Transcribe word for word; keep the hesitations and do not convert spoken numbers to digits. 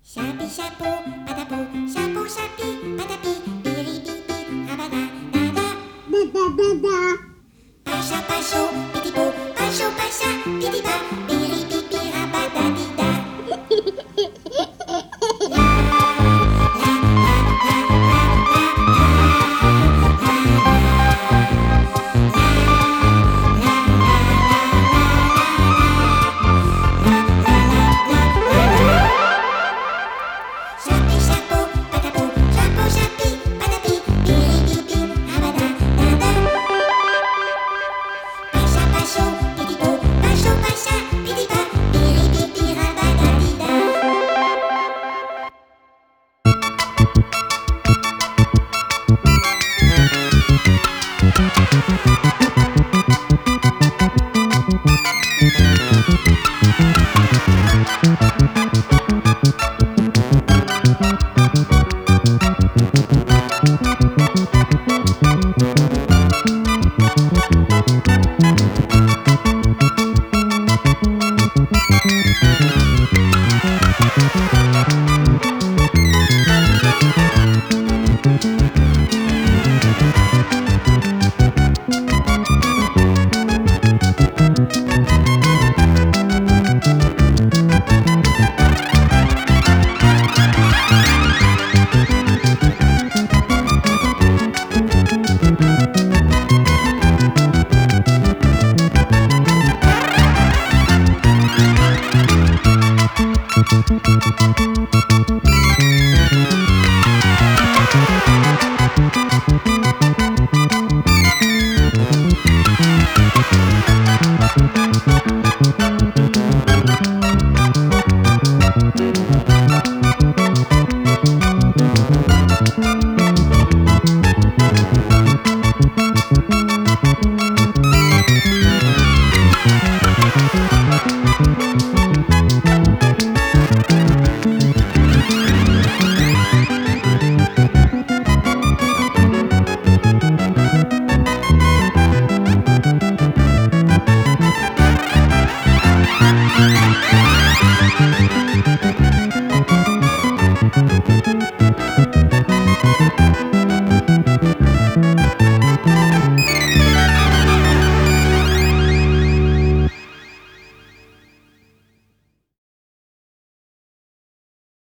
シャピシャポパタポシャポシャピパタピビリビビハバダダダダダパシャパショピティポパショパシャピティパビリビビハバダディダ Thank you.